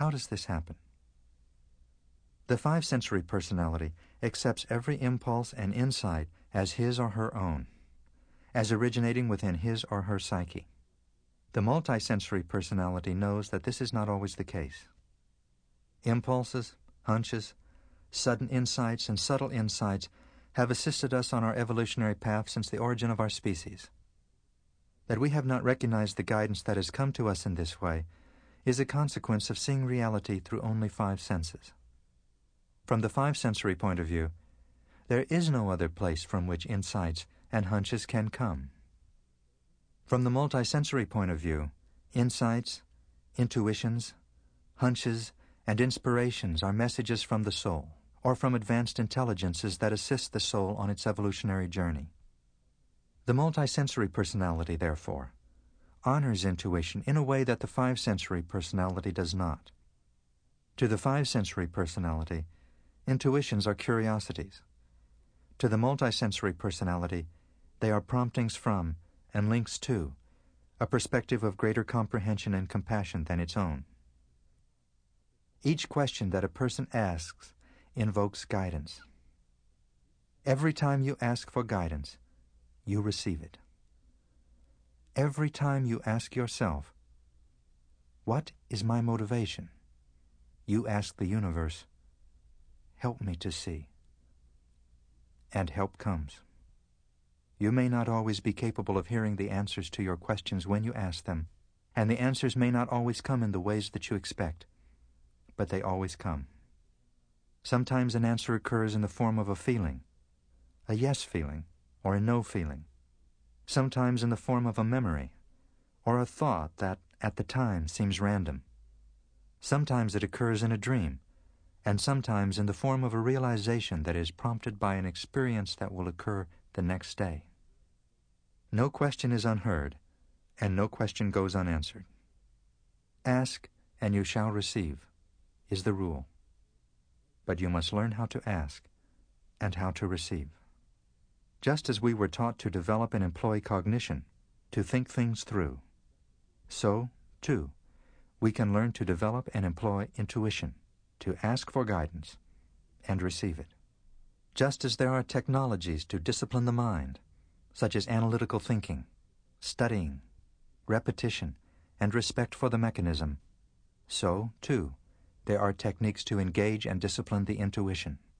How does this happen? The five-sensory personality accepts every impulse and insight as his or her own, as originating within his or her psyche. The multisensory personality knows that this is not always the case. Impulses, hunches, sudden insights, and subtle insights have assisted us on our evolutionary path since the origin of our species. That we have not recognized the guidance that has come to us in this way is a consequence of seeing reality through only five senses. From the five-sensory point of view, there is no other place from which insights and hunches can come. From the multisensory point of view, insights, intuitions, hunches, and inspirations are messages from the soul, or from advanced intelligences that assist the soul on its evolutionary journey. The multisensory personality, therefore, honors intuition in a way that the five-sensory personality does not. To the five-sensory personality, intuitions are curiosities. To the multisensory personality, they are promptings from, and links to, a perspective of greater comprehension and compassion than its own. Each question that a person asks invokes guidance. Every time you ask for guidance, you receive it. Every time you ask yourself, "What is my motivation?" you ask the universe, "Help me to see." And help comes. You may not always be capable of hearing the answers to your questions when you ask them, and the answers may not always come in the ways that you expect, but they always come. Sometimes an answer occurs in the form of a feeling, a yes feeling, or a no feeling. Sometimes in the form of a memory, or a thought that, at the time, seems random. Sometimes it occurs in a dream, and sometimes in the form of a realization that is prompted by an experience that will occur the next day. No question is unheard, and no question goes unanswered. Ask, and you shall receive, is the rule. But you must learn how to ask, and how to receive. Just as we were taught to develop and employ cognition, to think things through, so, too, we can learn to develop and employ intuition, to ask for guidance, and receive it. Just as there are technologies to discipline the mind, such as analytical thinking, studying, repetition, and respect for the mechanism, so, too, there are techniques to engage and discipline the intuition.